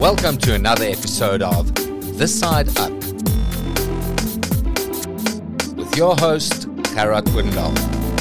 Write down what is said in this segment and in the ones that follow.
Welcome to another episode of This Side Up with your host, Gerard Windal.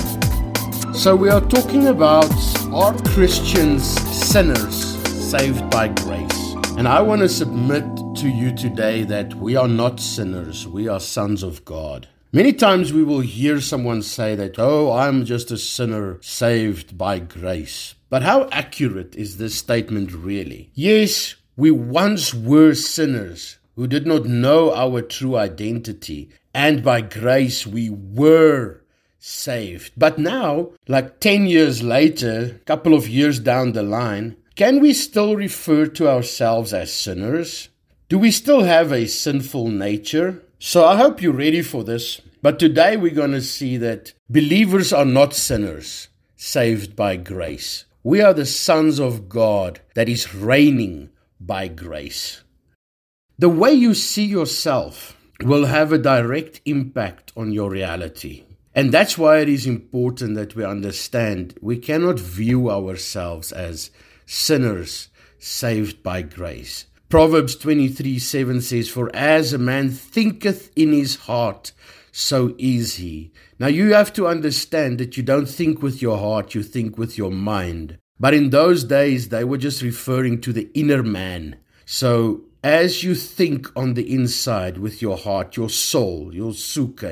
So we are talking about, are Christians sinners saved by grace? And I want to submit to you today that we are not sinners, we are sons of God. Many times we will hear someone say that, I'm just a sinner saved by grace. But how accurate is this statement really? Yes, we once were sinners who did not know our true identity, and by grace we were saved. But now, like 10 years later, a couple of years down the line, can we still refer to ourselves as sinners? Do we still have a sinful nature? So I hope you're ready for this. But today we're going to see that believers are not sinners saved by grace. We are the sons of God that is reigning by grace. The way you see yourself will have a direct impact on your reality. And that's why it is important that we understand we cannot view ourselves as sinners saved by grace. Proverbs 23:7 says, "For as a man thinketh in his heart, so is he." Now you have to understand that you don't think with your heart, you think with your mind. But in those days, they were just referring to the inner man. So as you think on the inside with your heart, your soul, your suke,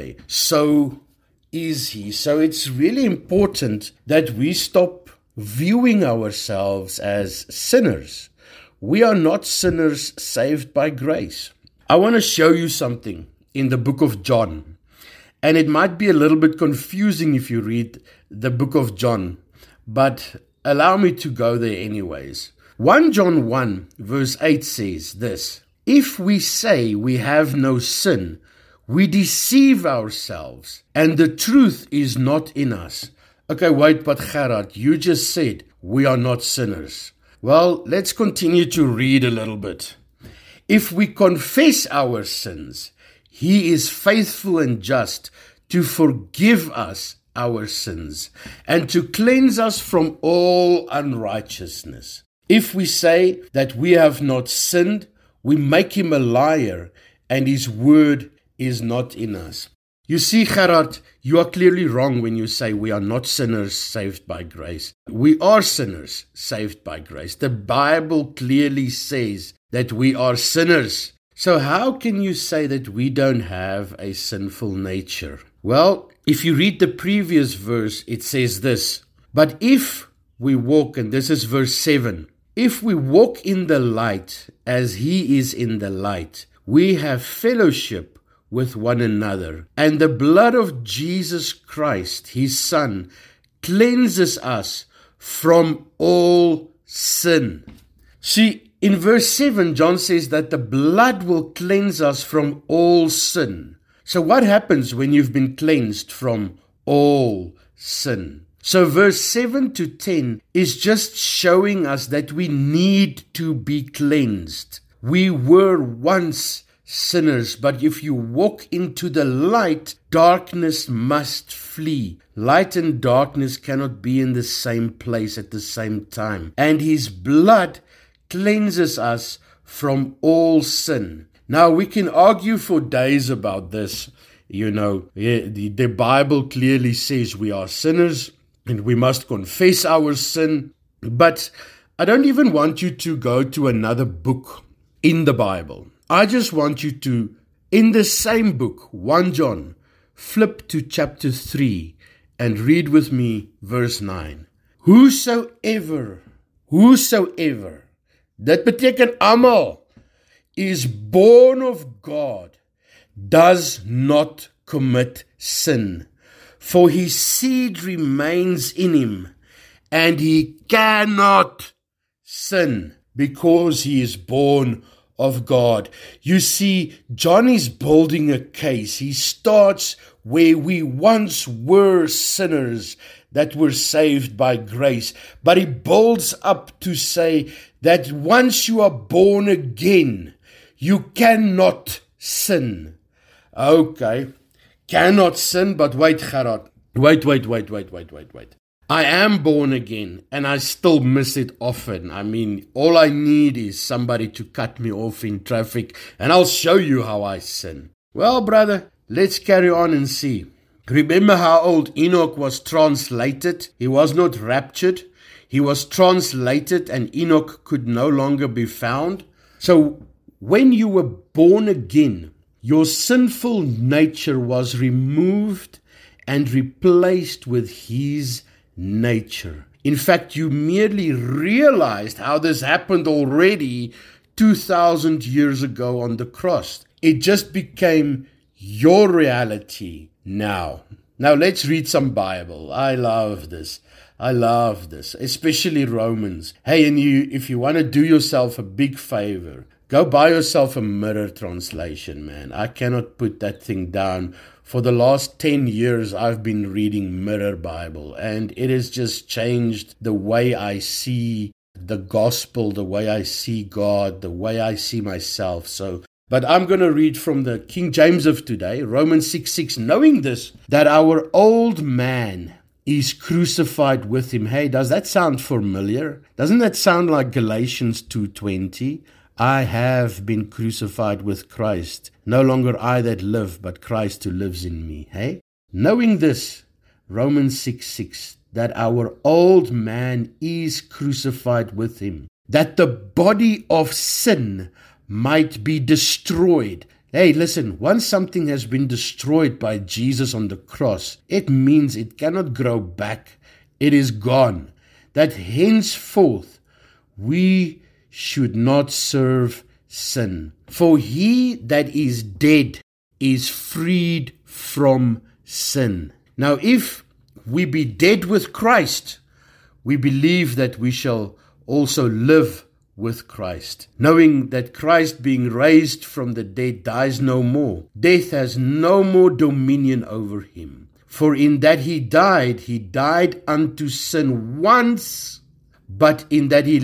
so is he. So it's really important that we stop viewing ourselves as sinners. We are not sinners saved by grace. I want to show you something in the book of John. And it might be a little bit confusing if you read the book of John, but allow me to go there anyways. 1 John 1 verse 8 says this, "If we say we have no sin, we deceive ourselves, and the truth is not in us." Okay, wait, but Gerard, you just said we are not sinners. Well, let's continue to read a little bit. "If we confess our sins, He is faithful and just to forgive us our sins and to cleanse us from all unrighteousness. If we say that we have not sinned, we make Him a liar, and His word is not in us." You see, Gerard, you are clearly wrong when you say we are not sinners saved by grace. We are sinners saved by grace. The Bible clearly says that we are sinners. So how can you say that we don't have a sinful nature? Well, if you read the previous verse, it says this, "But if we walk," and this is verse 7, "if we walk in the light as He is in the light, we have fellowship with one another. And the blood of Jesus Christ, His Son, cleanses us from all sin." See, in verse 7, John says that the blood will cleanse us from all sin. So what happens when you've been cleansed from all sin? So verse 7 to 10 is just showing us that we need to be cleansed. We were once sinners, but if you walk into the light, darkness must flee. Light and darkness cannot be in the same place at the same time. And His blood cleanses us from all sin. Now, we can argue for days about this. The Bible clearly says we are sinners and we must confess our sin. But I don't even want you to go to another book in the Bible. I just want you to, in the same book, 1 John, flip to chapter 3 and read with me verse 9. Whosoever, dat beteken almal, is born of God, does not commit sin. For his seed remains in him, and he cannot sin because he is born of God. You see, John is building a case. He starts where we once were sinners that were saved by grace. But he builds up to say that once you are born again, you cannot sin. Okay, cannot sin, but wait, Gerard. Wait. I am born again, and I still miss it often. I mean, all I need is somebody to cut me off in traffic, and I'll show you how I sin. Well, brother, let's carry on and see. Remember how old Enoch was translated? He was not raptured. He was translated, and Enoch could no longer be found. So, when you were born again, your sinful nature was removed and replaced with His nature. In fact, you merely realized how this happened already 2,000 years ago on the cross. It just became your reality now. Now let's read some Bible. I love this, especially Romans. Hey, and if you want to do yourself a big favor, go buy yourself a Mirror translation, man. I cannot put that thing down. For the last 10 years, I've been reading Mirror Bible, and it has just changed the way I see the gospel, the way I see God, the way I see myself. But I'm going to read from the King James of today, Romans 6:6, knowing this, that our old man is crucified with Him. Hey, does that sound familiar? Doesn't that sound like Galatians 2:20? I have been crucified with Christ. No longer I that live, but Christ who lives in me. Hey? Knowing this, Romans 6:6, that our old man is crucified with Him, that the body of sin might be destroyed. Hey, listen, once something has been destroyed by Jesus on the cross, it means it cannot grow back. It is gone. That henceforth we should not serve sin. For he that is dead is freed from sin. Now, if we be dead with Christ, we believe that we shall also live with Christ, knowing that Christ, being raised from the dead, dies no more. Death has no more dominion over him. For in that he died unto sin once, but in that he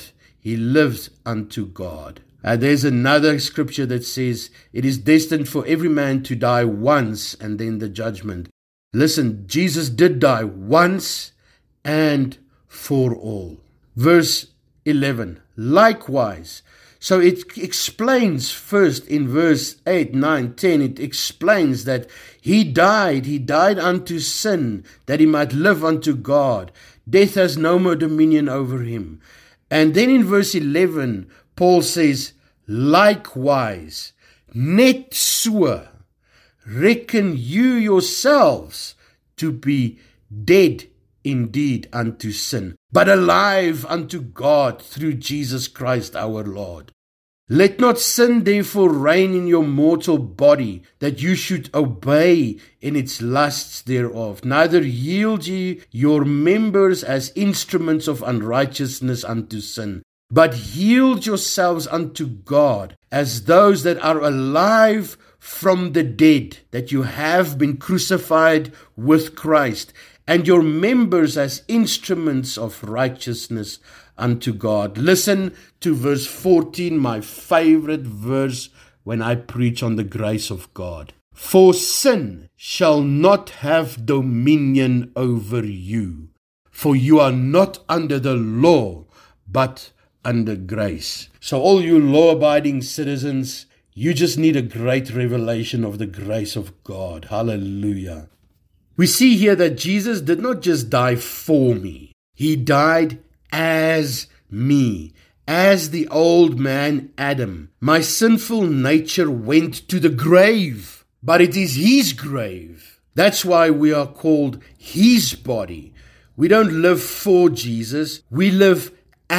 lives unto God. There's another scripture that says, it is destined for every man to die once and then the judgment. Listen, Jesus did die once and for all. Verse 11, likewise. So it explains first in verse 8, 9, 10, it explains that he died unto sin, that he might live unto God. Death has no more dominion over him. And then in verse 11, Paul says, likewise, net so, reckon you yourselves to be dead indeed unto sin, but alive unto God through Jesus Christ our Lord. Let not sin therefore reign in your mortal body, that you should obey in its lusts thereof. Neither yield ye your members as instruments of unrighteousness unto sin, but yield yourselves unto God as those that are alive from the dead, that you have been crucified with Christ, and your members as instruments of righteousness unto God. Listen to verse 14, my favorite verse when I preach on the grace of God. For sin shall not have dominion over you, for you are not under the law, but under grace. So all you law-abiding citizens, you just need a great revelation of the grace of God. Hallelujah. We see here that Jesus did not just die for me. He died as me, as the old man Adam. My sinful nature went to the grave, but it is his grave. That's why we are called his body. We don't live for Jesus. We live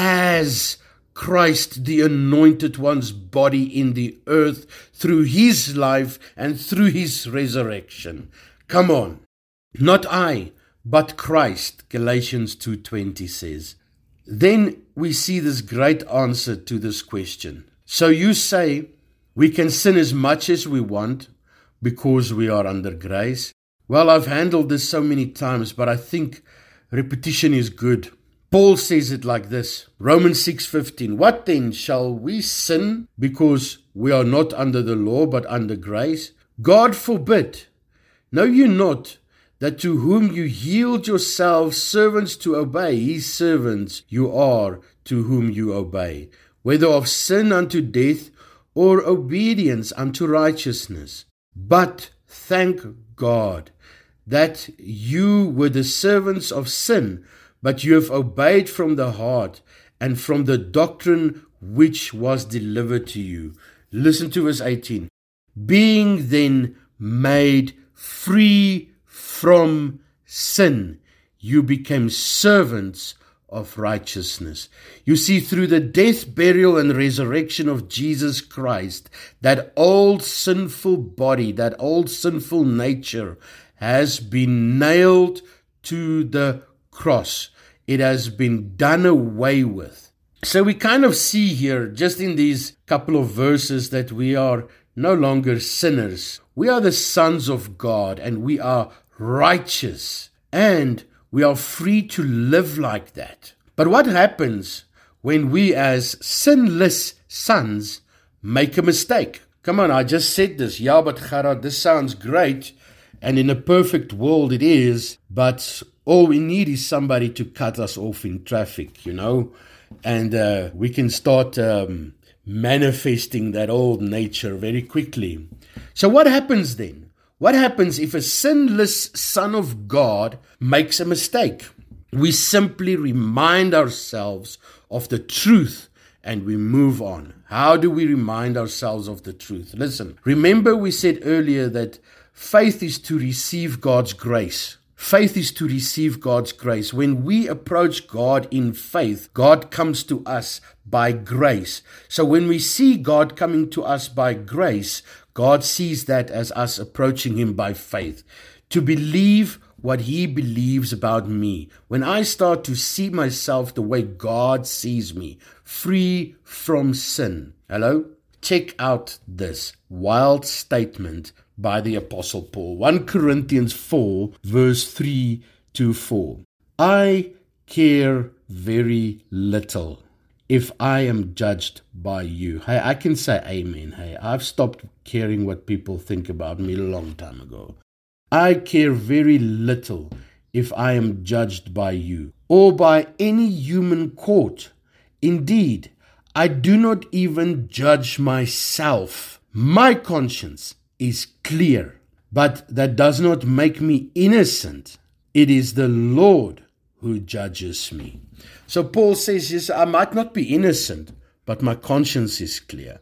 as Christ, the anointed one's body in the earth, through his life and through his resurrection. Come on. Not I, but Christ, Galatians 2:20 says. Then we see this great answer to this question. So you say we can sin as much as we want because we are under grace. Well, I've handled this so many times, but I think repetition is good. Paul says it like this, Romans 6:15. What then, shall we sin because we are not under the law but under grace? God forbid. Know you not that to whom you yield yourselves servants to obey, his servants you are to whom you obey, whether of sin unto death or obedience unto righteousness. But thank God that you were the servants of sin, but you have obeyed from the heart and from the doctrine which was delivered to you. Listen to verse 18. Being then made free from sin, you became servants of righteousness. You see, through the death, burial, and resurrection of Jesus Christ, that old sinful body, that old sinful nature has been nailed to the cross. It has been done away with. So we kind of see here, just in these couple of verses, that we are no longer sinners. We are the sons of God, and we are righteous, and we are free to live like that. But what happens when we as sinless sons make a mistake? Come on, I just said this. Yeah, but Gerard, this sounds great, and in a perfect world it is, but all we need is somebody to cut us off in traffic, and we can start manifesting that old nature very quickly. So what happens then? What happens if a sinless son of God makes a mistake? We simply remind ourselves of the truth and we move on. How do we remind ourselves of the truth? Listen, remember we said earlier that faith is to receive God's grace. Faith is to receive God's grace. When we approach God in faith, God comes to us by grace. So when we see God coming to us by grace, God sees that as us approaching Him by faith. To believe what He believes about me. When I start to see myself the way God sees me, free from sin. Hello? Check out this wild statement by the Apostle Paul. 1 Corinthians 4, verse 3 to 4. I care very little if I am judged by you. Hey, I can say amen. Hey, I've stopped caring what people think about me a long time ago. I care very little if I am judged by you or by any human court. Indeed, I do not even judge myself. My conscience is clear, but that does not make me innocent. It is the Lord who judges me. So Paul says, yes, I might not be innocent, but my conscience is clear.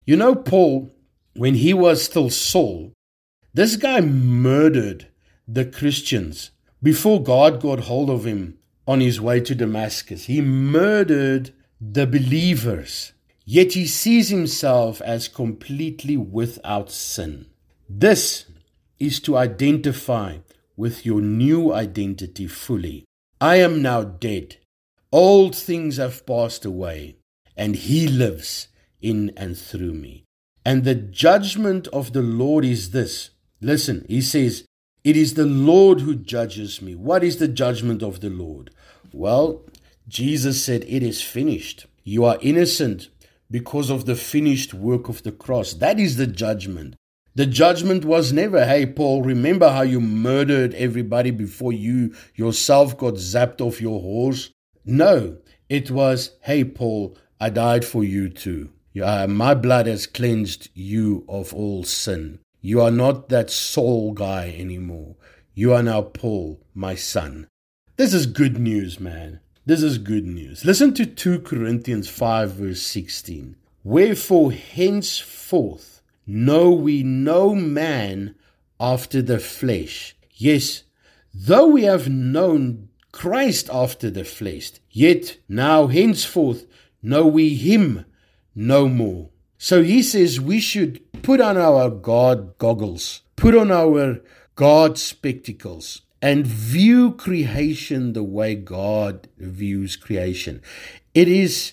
Paul, when he was still Saul, this guy murdered the Christians before God got hold of him on his way to Damascus. He murdered the believers, yet he sees himself as completely without sin. This is to identify with your new identity fully. I am now dead. Old things have passed away, and He lives in and through me. And the judgment of the Lord is this. Listen, he says, it is the Lord who judges me. What is the judgment of the Lord? Well, Jesus said, it is finished. You are innocent because of the finished work of the cross. That is the judgment. The judgment was never, hey, Paul, remember how you murdered everybody before you yourself got zapped off your horse? No, it was, hey, Paul, I died for you too. My blood has cleansed you of all sin. You are not that Saul guy anymore. You are now Paul, my son. This is good news, man. This is good news. Listen to 2 Corinthians 5, verse 16. Wherefore henceforth know we no man after the flesh. Yes, though we have known Christ after the flesh, yet now henceforth know we Him no more. So he says we should put on our God goggles, put on our God spectacles, and view creation the way God views creation. It is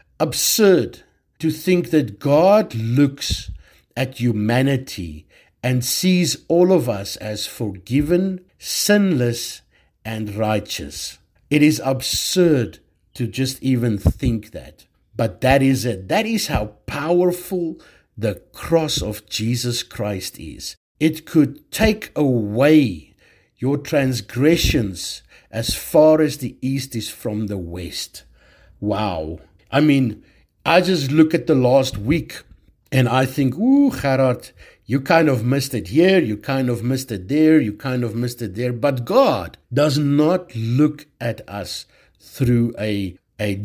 absurd to think that God looks at humanity and sees all of us as forgiven, sinless, and righteous. It is absurd to just even think that. But that is it. That is how powerful the cross of Jesus Christ is. It could take away your transgressions as far as the east is from the west. Wow. I mean, I just look at the last week and I think, ooh, Gerard, you kind of missed it here, you kind of missed it there, you kind of missed it there. But God does not look at us through a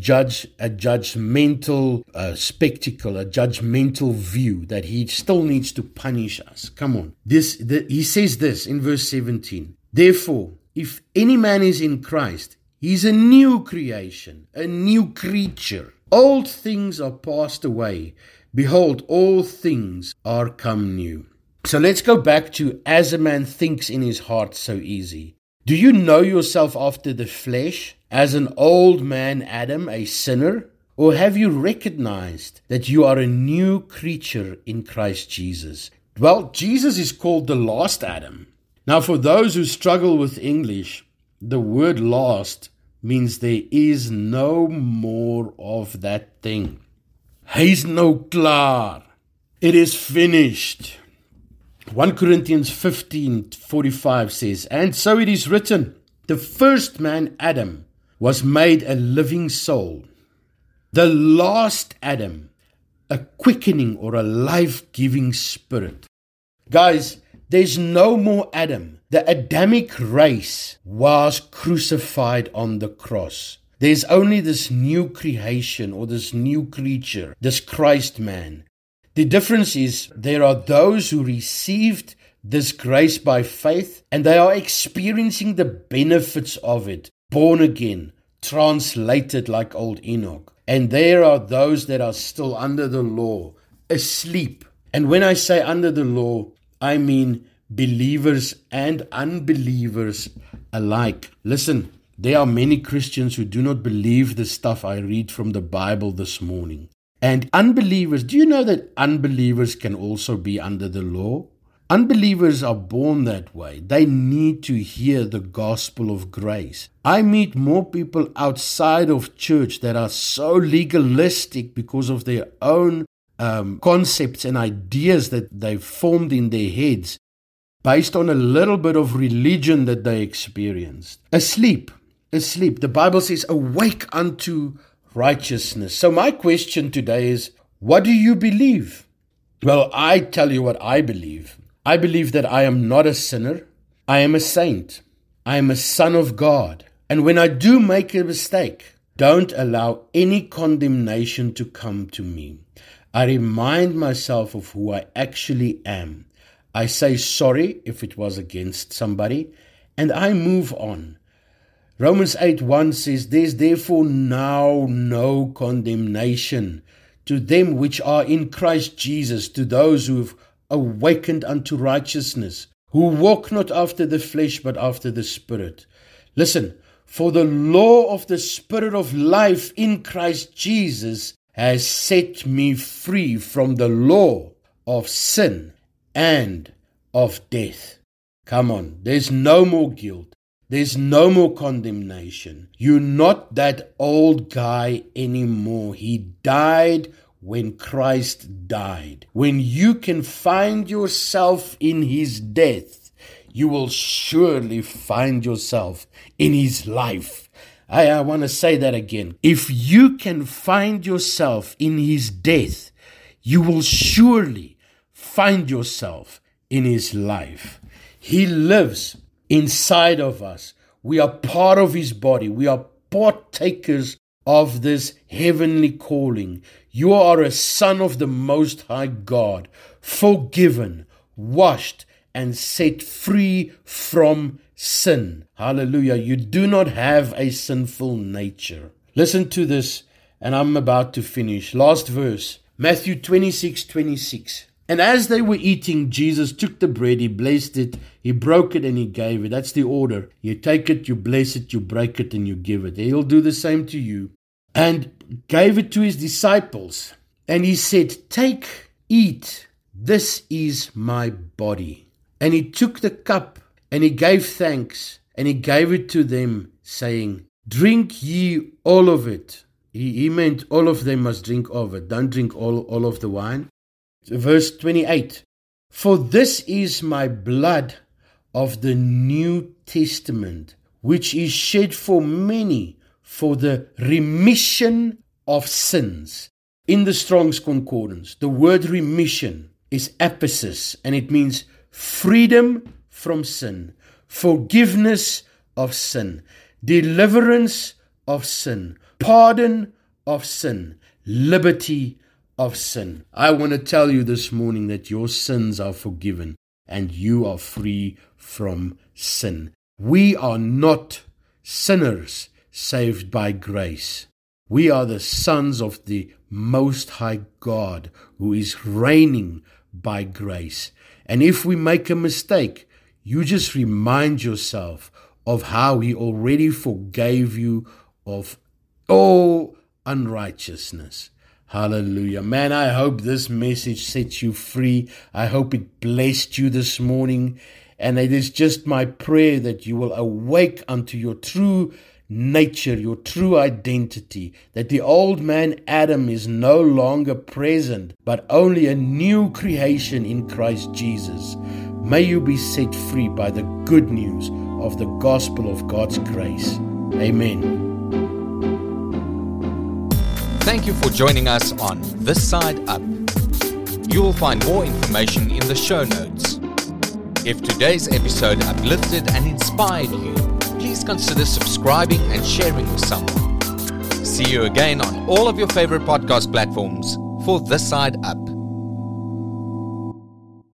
judgmental spectacle, a judgmental view that he still needs to punish us. Come on. He says this in verse 17. Therefore, if any man is in Christ, he's a new creation, a new creature. Old things are passed away. Behold, all things are come new. So let's go back to as a man thinks in his heart so easy. Do you know yourself after the flesh as an old man Adam, a sinner? Or have you recognized that you are a new creature in Christ Jesus? Well, Jesus is called the last Adam. Now, for those who struggle with English, the word last means there is no more of that thing. Hy's nou klaar. It is finished. 1 Corinthians 15:45 says, and so it is written, the first man, Adam, was made a living soul. The last Adam, a quickening or a life-giving spirit. Guys, there's no more Adam. The Adamic race was crucified on the cross. There's only this new creation or this new creature, this Christ man. The difference is there are those who received this grace by faith and they are experiencing the benefits of it, born again, translated like old Enoch. And there are those that are still under the law, asleep. And when I say under the law, I mean believers and unbelievers alike. Listen. There are many Christians who do not believe the stuff I read from the Bible this morning. And unbelievers, do you know that unbelievers can also be under the law? Unbelievers are born that way. They need to hear the gospel of grace. I meet more people outside of church that are so legalistic because of their own concepts and ideas that they've formed in their heads based on a little bit of religion that they experienced. Asleep. The Bible says, awake unto righteousness. So my question today is, what do you believe? Well, I tell you what I believe. I believe that I am not a sinner. I am a saint. I am a son of God. And when I do make a mistake, don't allow any condemnation to come to me. I remind myself of who I actually am. I say sorry if it was against somebody, and I move on. Romans 8:1 says, there's therefore now no condemnation to them which are in Christ Jesus, to those who have awakened unto righteousness, who walk not after the flesh, but after the Spirit. Listen, for the law of the Spirit of life in Christ Jesus has set me free from the law of sin and of death. Come on, there's no more guilt. There's no more condemnation. You're not that old guy anymore. He died when Christ died. When you can find yourself in his death, you will surely find yourself in his life. I want to say that again. If you can find yourself in his death, you will surely find yourself in his life. He lives inside of us. We are part of his body. We are partakers of this heavenly calling. You are a son of the Most High God, forgiven, washed, and set free from sin. Hallelujah. You do not have a sinful nature. Listen to this, and I'm about to finish. Last verse, Matthew 26:26. And as they were eating, Jesus took the bread, he blessed it, he broke it, and he gave it. That's the order. You take it, you bless it, you break it, and you give it. He'll do the same to you. And gave it to his disciples. And he said, take, eat, this is my body. And he took the cup, and he gave thanks, and he gave it to them, saying, drink ye all of it. He meant all of them must drink of it. Don't drink all of the wine. Verse 28, for this is my blood of the New Testament, which is shed for many for the remission of sins. In the Strong's Concordance, the word remission is aphesis, and it means freedom from sin, forgiveness of sin, deliverance of sin, pardon of sin, liberty of sin. I want to tell you this morning that your sins are forgiven and you are free from sin. We are not sinners saved by grace. We are the sons of the Most High God who is reigning by grace. And if we make a mistake, you just remind yourself of how He already forgave you of all unrighteousness. Hallelujah. Man, I hope this message sets you free. I hope it blessed you this morning. And it is just my prayer that you will awake unto your true nature, your true identity, that the old man Adam is no longer present, but only a new creation in Christ Jesus. May you be set free by the good news of the gospel of God's grace. Amen. Thank you for joining us on This Side Up. You will find more information in the show notes. If today's episode uplifted and inspired you, please consider subscribing and sharing with someone. See you again on all of your favorite podcast platforms for This Side Up.